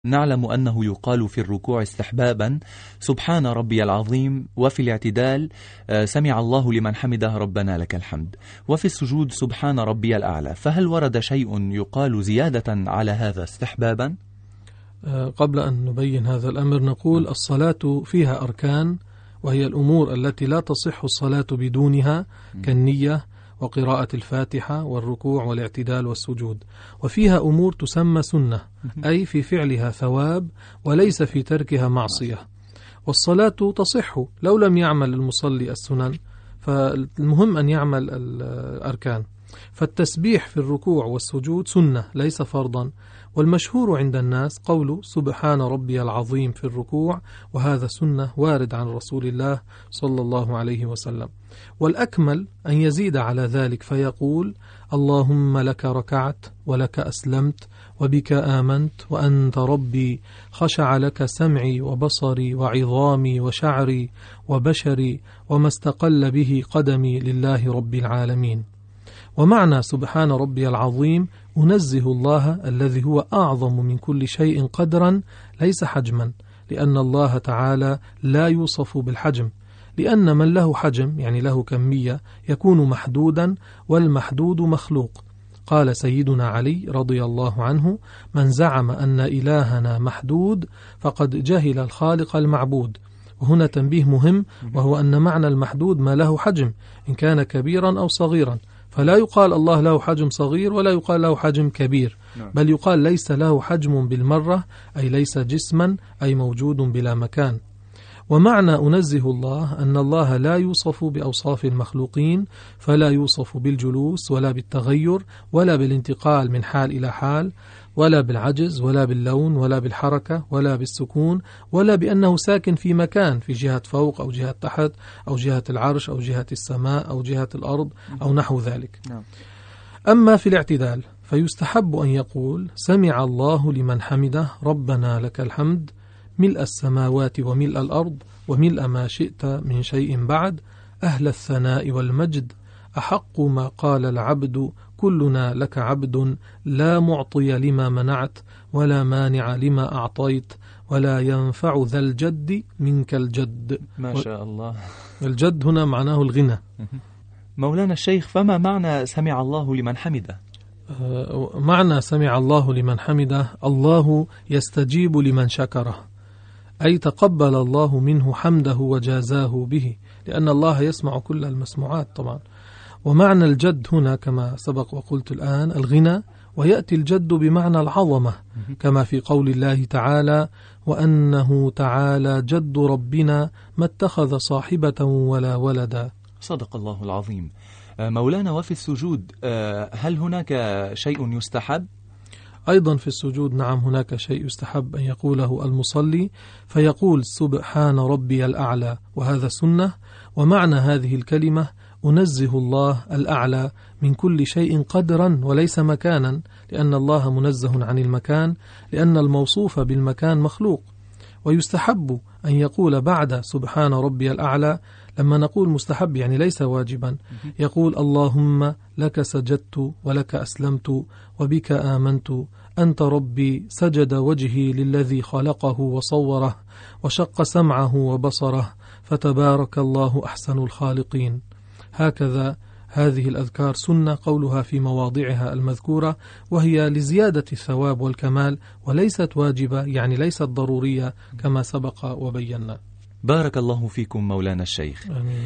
نعلم أنه يقال في الركوع استحبابا سبحان ربي العظيم، وفي الاعتدال سمع الله لمن حمده ربنا لك الحمد، وفي السجود سبحان ربي الأعلى. فهل ورد شيء يقال زيادة على هذا استحبابا؟ قبل أن نبين هذا الأمر نقول الصلاة فيها أركان، وهي الأمور التي لا تصح الصلاة بدونها كالنية وقراءة الفاتحة والركوع والاعتدال والسجود. وفيها أمور تسمى سنة، أي في فعلها ثواب وليس في تركها معصية. والصلاة تصح لو لم يعمل المصلي السنن، فالمهم أن يعمل الأركان. فالتسبيح في الركوع والسجود سنة ليس فرضا، والمشهور عند الناس قول سبحان ربي العظيم في الركوع، وهذا سنة وارد عن رسول الله صلى الله عليه وسلم. والأكمل أن يزيد على ذلك فيقول اللهم لك ركعت ولك أسلمت وبك آمنت وأنت ربي، خشع لك سمعي وبصري وعظامي وشعري وبشري وما استقل به قدمي لله رب العالمين. ومعنى سبحان ربي العظيم أنزه الله الذي هو أعظم من كل شيء قدرا ليس حجما، لأن الله تعالى لا يوصف بالحجم، لأن من له حجم يعني له كمية يكون محدودا، والمحدود مخلوق. قال سيدنا علي رضي الله عنه: من زعم أن إلهنا محدود فقد جهل الخالق المعبود. وهنا تنبيه مهم، وهو أن معنى المحدود ما له حجم إن كان كبيرا أو صغيرا، فلا يقال الله له حجم صغير ولا يقال له حجم كبير، بل يقال ليس له حجم بالمرة، أي ليس جسما، أي موجود بلا مكان. ومعنى أنزه الله أن الله لا يوصف بأوصاف المخلوقين، فلا يوصف بالجلوس ولا بالتغير ولا بالانتقال من حال إلى حال، ولا بالعجز ولا باللون ولا بالحركة ولا بالسكون، ولا بأنه ساكن في مكان في جهة فوق أو جهة تحت أو جهة العرش أو جهة السماء أو جهة الأرض أو نحو ذلك. أما في الاعتدال فيستحب أن يقول سمع الله لمن حمده ربنا لك الحمد ملء السماوات وملء الأرض وملء ما شئت من شيء بعد، أهل الثناء والمجد، أحق ما قال العبد كلنا لك عبد، لا معطي لما منعت ولا مانع لما أعطيت ولا ينفع ذا الجد منك الجد. ما شاء الله. الجد هنا معناه الغنى. مولانا الشيخ، فما معنى سمع الله لمن حمده؟ معنى سمع الله لمن حمده الله يستجيب لمن شكره، أي تقبل الله منه حمده وجازاه به، لأن الله يسمع كل المسموعات طبعا. ومعنى الجد هنا كما سبق وقلت الآن الغنى، ويأتي الجد بمعنى العظمة، كما في قول الله تعالى وأنه تعالى جد ربنا ما اتخذ صاحبة ولا ولدا. صدق الله العظيم. مولانا، وفي السجود هل هناك شيء يستحب؟ أيضا في السجود نعم هناك شيء يستحب أن يقوله المصلي، فيقول سبحان ربي الأعلى، وهذا سنة. ومعنى هذه الكلمة أنزه الله الأعلى من كل شيء قدرا وليس مكانا، لأن الله منزه عن المكان، لأن الموصوف بالمكان مخلوق. ويستحب أن يقول بعد سبحان ربي الأعلى، لما نقول مستحب يعني ليس واجبا، يقول اللهم لك سجدت ولك أسلمت وبك آمنت، أنت ربي سجد وجهي للذي خلقه وصوره وشق سمعه وبصره، فتبارك الله أحسن الخالقين. هكذا هذه الأذكار سنة قولها في مواضعها المذكورة، وهي لزيادة الثواب والكمال، وليست واجبة يعني ليست ضرورية كما سبق وبينا. بارك الله فيكم مولانا الشيخ. آمين.